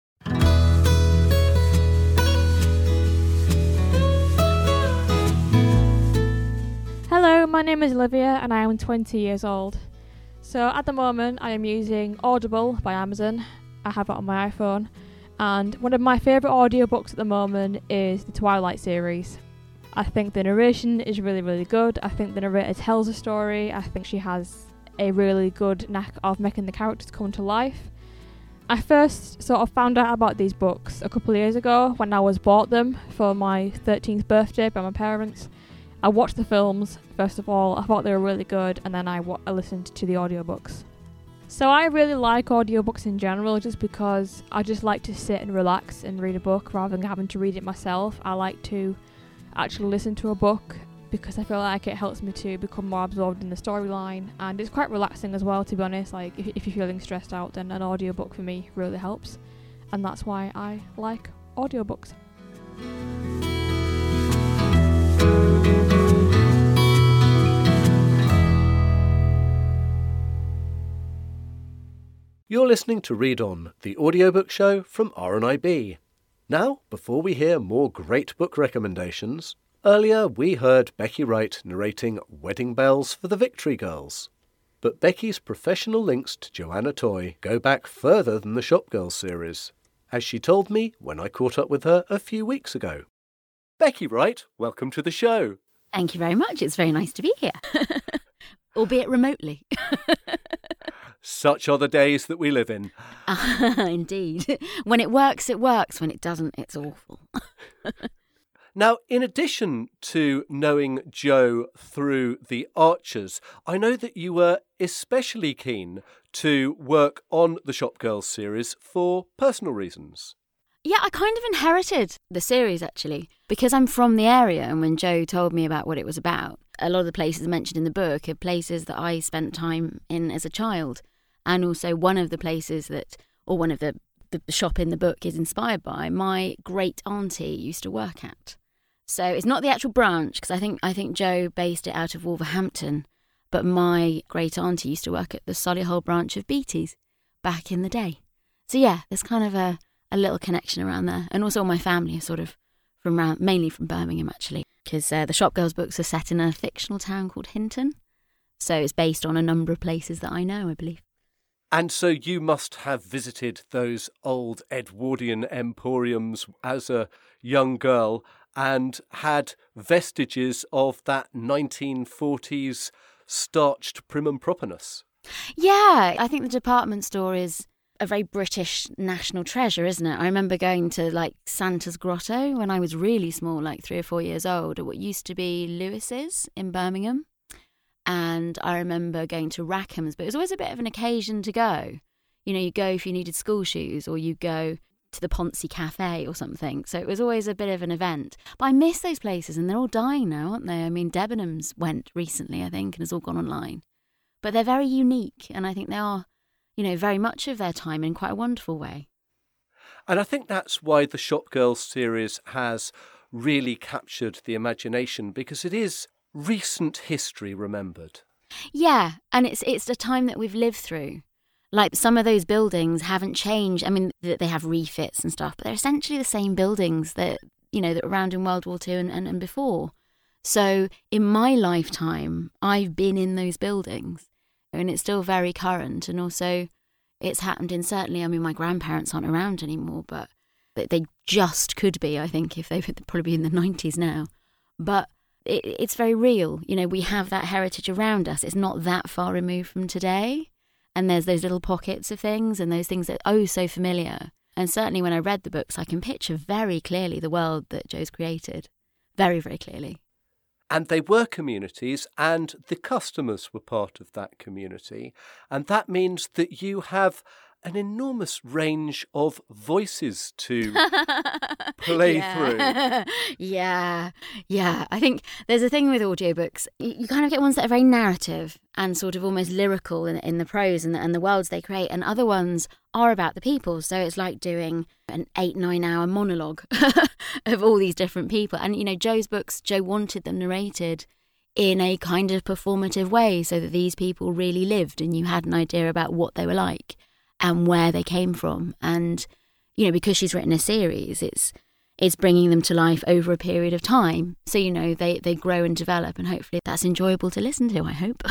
Hello, my name is Olivia and I am 20 years old. So at the moment I am using Audible by Amazon. I have it on my iPhone. And one of my favourite audiobooks at the moment is the Twilight series. I think the narration is really, really good. I think the narrator tells a story. I think she has a really good knack of making the characters come to life. I first sort of found out about these books a couple of years ago when I was bought them for my 13th birthday by my parents. I watched the films, first of all. I thought they were really good, and then I listened to the audiobooks. So I really like audiobooks in general, just because I just like to sit and relax and read a book rather than having to read it myself. I like to actually listen to a book because I feel like it helps me to become more absorbed in the storyline, and it's quite relaxing as well, to be honest. Like if you're feeling stressed out, then an audiobook for me really helps, and that's why I like audiobooks. You're listening to Read On, the audiobook show from RNIB. Now, before we hear more great book recommendations, earlier we heard Becky Wright narrating Wedding Bells for the Victory Girls. But Becky's professional links to Joanna Toy go back further than the Shop Girls series, as she told me when I caught up with her a few weeks ago. Becky Wright, welcome to the show. Thank you very much. It's very nice to be here, albeit remotely. Such are the days that we live in. Indeed. When it works, it works. When it doesn't, it's awful. Now, in addition to knowing Jo through The Archers, I know that you were especially keen to work on the Shop Girls series for personal reasons. Yeah, I kind of inherited the series, actually, because I'm from the area, and when Jo told me about what it was about, a lot of the places mentioned in the book are places that I spent time in as a child, and also one of the places that, or one of the shop in the book is inspired by, my great auntie used to work at. So it's not the actual branch, because I think Jo based it out of Wolverhampton, but my great auntie used to work at the Solihull branch of Beatties back in the day. So yeah, there's kind of a little connection around there. And also my family are sort of mainly from Birmingham, actually, because the Shop Girls books are set in a fictional town called Hinton. So it's based on a number of places that I know, I believe. And so you must have visited those old Edwardian emporiums as a young girl and had vestiges of that 1940s starched prim and properness. Yeah, I think the department store is a very British national treasure, isn't it? I remember going to like Santa's Grotto when I was really small, like 3 or 4 years old, at what used to be Lewis's in Birmingham. And I remember going to Rackham's, but it was always a bit of an occasion to go. You know, you go if you needed school shoes, or you go to the Ponzi Cafe or something. So it was always a bit of an event. But I miss those places, and they're all dying now, aren't they? I mean, Debenhams went recently, I think, and has all gone online. But they're very unique, and I think they are, you know, very much of their time in quite a wonderful way. And I think that's why the Shop Girls series has really captured the imagination, because it is recent history remembered. Yeah, and it's a time that we've lived through. Like, some of those buildings haven't changed. I mean, they have refits and stuff, but they're essentially the same buildings that, you know, that were around in World War II and before. So in my lifetime, I've been in those buildings, and it's still very current. And also it's happened in, certainly, I mean, my grandparents aren't around anymore, but they just could be, I think, if they would probably be in the 90s now. But it's very real. You know, we have that heritage around us. It's not that far removed from today. And there's those little pockets of things and those things that are oh so familiar. And certainly when I read the books, I can picture very clearly the world that Jo's created. Very, very clearly. And they were communities, and the customers were part of that community. And that means that you have an enormous range of voices to play through. Yeah. I think there's a thing with audiobooks. You kind of get ones that are very narrative and sort of almost lyrical in the prose and the worlds they create, and other ones are about the people. So it's like doing an 8-9 hour monologue of all these different people. And, you know, Jo's books, Jo wanted them narrated in a kind of performative way so that these people really lived and you had an idea about what they were like and where they came from. And, you know, because she's written a series, it's bringing them to life over a period of time. So, you know, they grow and develop, and hopefully that's enjoyable to listen to, I hope.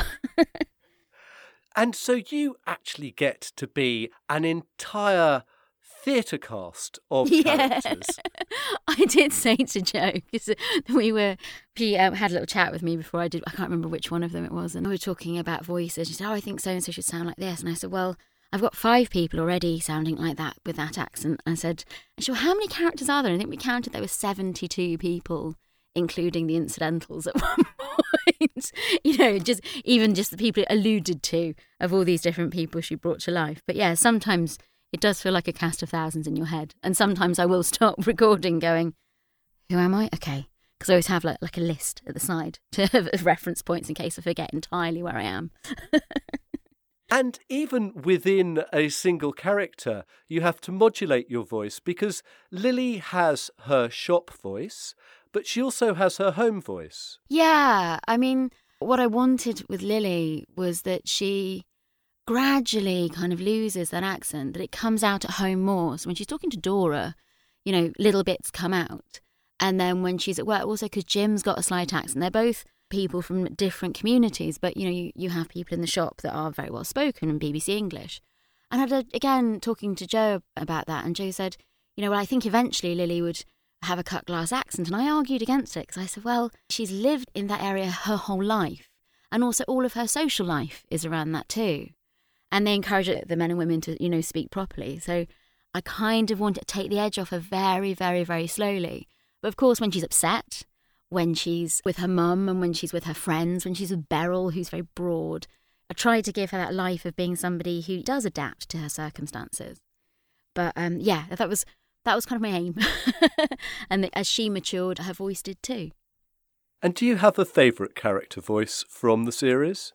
And so you actually get to be an entire theatre cast of characters. I did say to Jo, because she had a little chat with me before I can't remember which one of them it was, and we were talking about voices. She said, oh, I think so-and-so should sound like this. And I said, well, I've got 5 people already sounding like that with that accent. I said, "Sure, how many characters are there?" I think we counted there were 72 people, including the incidentals at one point. Just the people it alluded to of all these different people she brought to life. But yeah, sometimes it does feel like a cast of thousands in your head. And sometimes I will stop recording going, who am I? Okay. Because I always have like a list at the side to have reference points in case I forget entirely where I am. And even within a single character, you have to modulate your voice, because Lily has her shop voice, but she also has her home voice. Yeah, I mean, what I wanted with Lily was that she gradually kind of loses that accent, that it comes out at home more. So when she's talking to Dora, little bits come out. And then when she's at work, also because Jim's got a slight accent, they're both people from different communities, but you have people in the shop that are very well spoken and BBC English. And I had again talking to Joe about that, and Joe said, well, I think eventually Lily would have a cut glass accent, and I argued against it because I said, well, she's lived in that area her whole life, and also all of her social life is around that too. And they encourage the men and women to speak properly. So I kind of want to take the edge off her very, very, very slowly. But of course, when she's upset, when she's with her mum and when she's with her friends, when she's with Beryl, who's very broad, I try to give her that life of being somebody who does adapt to her circumstances. But that was kind of my aim. And as she matured, her voice did too. And do you have a favourite character voice from the series?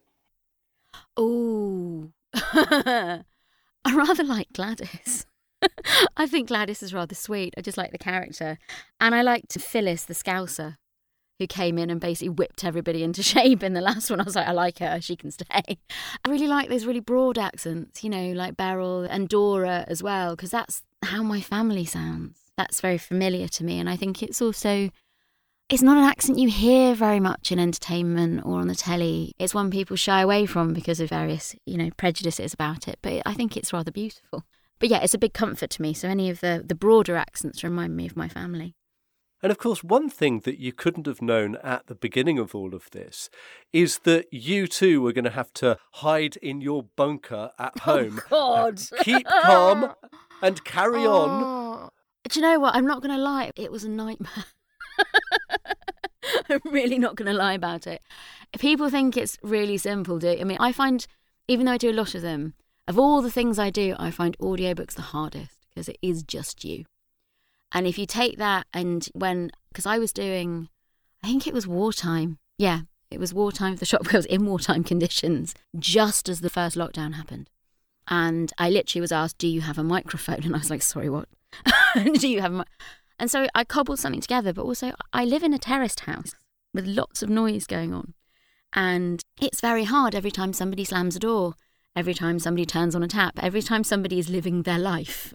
Oh, I rather like Gladys. I think Gladys is rather sweet. I just like the character. And I liked Phyllis, the Scouser, who came in and basically whipped everybody into shape in the last one. I was like, I like her, she can stay. I really like those really broad accents, like Beryl and Dora as well, because that's how my family sounds. That's very familiar to me. And I think it's not an accent you hear very much in entertainment or on the telly. It's one people shy away from because of various, prejudices about it. But I think it's rather beautiful. But yeah, it's a big comfort to me. So any of the broader accents remind me of my family. And of course, one thing that you couldn't have known at the beginning of all of this is that you too were going to have to hide in your bunker at home. Oh, God. Keep calm and carry on. Do you know what? I'm not going to lie. It was a nightmare. I'm really not going to lie about it. People think it's really simple. I find, even though I do a lot of them, of all the things I do, I find audiobooks the hardest because it is just you. And if you take that because I was doing, I think it was wartime. Yeah, it was wartime for the shop girls in wartime conditions, just as the first lockdown happened. And I literally was asked, do you have a microphone? And I was like, sorry, what? Do you have a And so I cobbled something together, but also I live in a terraced house with lots of noise going on. And it's very hard every time somebody slams a door, every time somebody turns on a tap, every time somebody is living their life.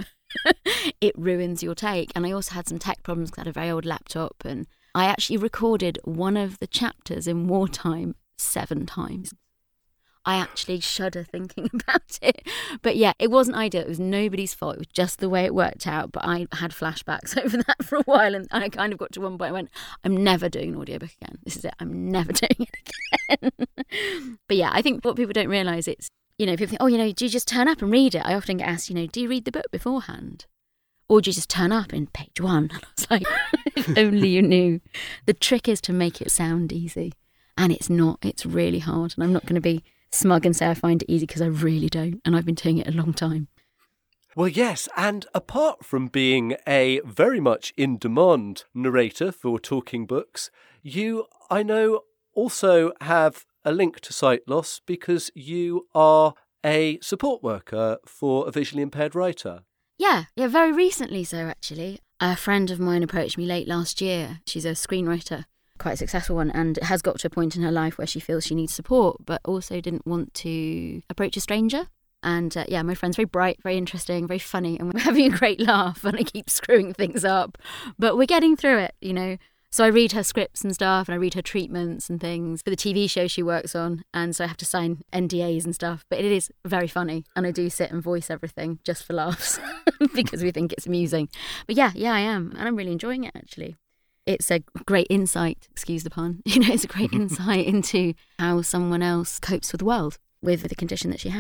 It ruins your take. And I also had some tech problems because I had a very old laptop, and I actually recorded one of the chapters in wartime 7 times. I actually shudder thinking about it. But yeah, it wasn't ideal. It was nobody's fault. It was just the way it worked out. But I had flashbacks over that for a while, and I kind of got to one point I went, I'm never doing an audiobook again. This is it. I'm never doing it again. But yeah, I think what people don't realise, it's, people think, do you just turn up and read it? I often get asked, do you read the book beforehand? Or do you just turn up in page 1? And I was like, if only you knew. The trick is to make it sound easy. And it's not. It's really hard. And I'm not going to be smug and say I find it easy because I really don't. And I've been doing it a long time. Well, yes. And apart from being a very much in-demand narrator for talking books, you, I know, also have a link to sight loss because you are a support worker for a visually impaired writer. Yeah, very recently so, actually. A friend of mine approached me late last year. She's a screenwriter, quite a successful one, and has got to a point in her life where she feels she needs support, but also didn't want to approach a stranger. And my friend's very bright, very interesting, very funny, and we're having a great laugh, and I keep screwing things up. But we're getting through it, So I read her scripts and stuff, and I read her treatments and things for the TV show she works on, and so I have to sign NDAs and stuff. But it is very funny, and I do sit and voice everything just for laughs because we think it's amusing. But yeah, I am, and I'm really enjoying it, actually. It's a great insight, excuse the pun, it's a great insight into how someone else copes with the world, with the condition that she has.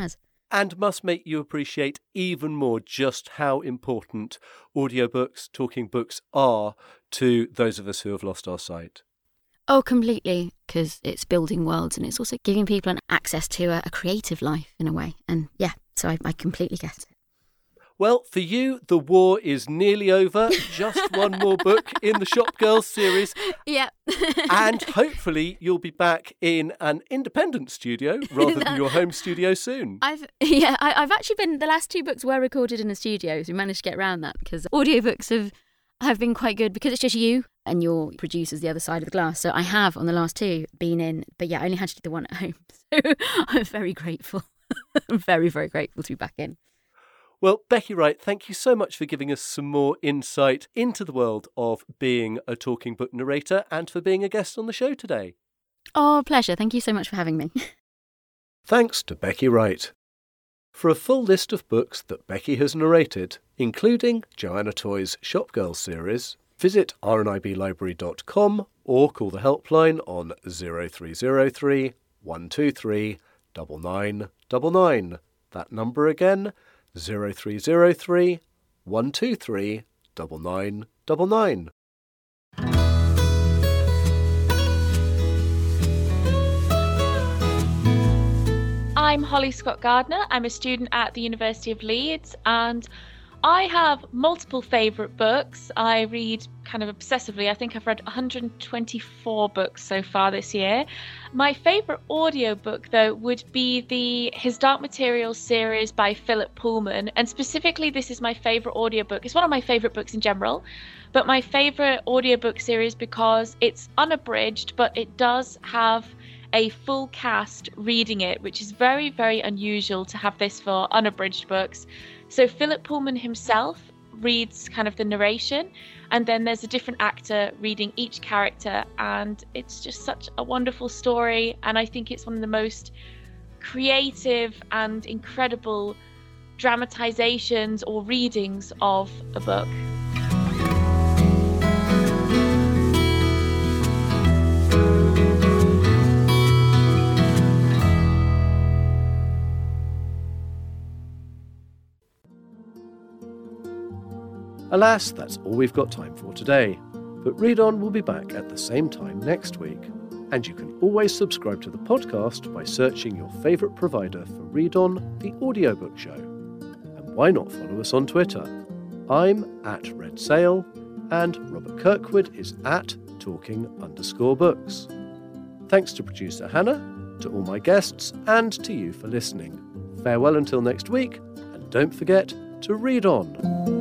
and must make you appreciate even more just how important audiobooks, talking books are to those of us who have lost our sight. Oh, completely, because it's building worlds and it's also giving people an access to a creative life in a way. And yeah, so I completely get it. Well, for you, the war is nearly over. Just one more book in the Shop Girls series. Yeah. And hopefully you'll be back in an independent studio rather than your home studio soon. I've actually been, the last 2 books were recorded in a studio, so we managed to get around that because audiobooks have been quite good because it's just you and your producer's the other side of the glass. So I have, on the last 2, been in, but yeah, I only had to do the one at home. So I'm very grateful. I'm very, very grateful to be back in. Well, Becky Wright, thank you so much for giving us some more insight into the world of being a talking book narrator and for being a guest on the show today. Oh, pleasure. Thank you so much for having me. Thanks to Becky Wright. For a full list of books that Becky has narrated, including Joanna Toy's Shop Girls series, visit rniblibrary.com or call the helpline on 0303 123 9999. That number again, 0303 123 9999. I'm Holly Scott Gardner. I'm a student at the University of Leeds and I have multiple favourite books. I read kind of obsessively. I think I've read 124 books so far this year. My favourite audiobook, though, would be the His Dark Materials series by Philip Pullman. And specifically, this is my favourite audiobook. It's one of my favourite books in general, but my favourite audiobook series because it's unabridged, but it does have a full cast reading it, which is very, very unusual to have this for unabridged books. So Philip Pullman himself reads kind of the narration, and then there's a different actor reading each character, and it's just such a wonderful story, and I think it's one of the most creative and incredible dramatizations or readings of a book. Alas, that's all we've got time for today. But Read On will be back at the same time next week. And you can always subscribe to the podcast by searching your favourite provider for Read On, the audiobook show. And why not follow us on Twitter? I'm at Red Sail, and Robert Kirkwood is at talking_books. Thanks to producer Hannah, to all my guests, and to you for listening. Farewell until next week, and don't forget to read on.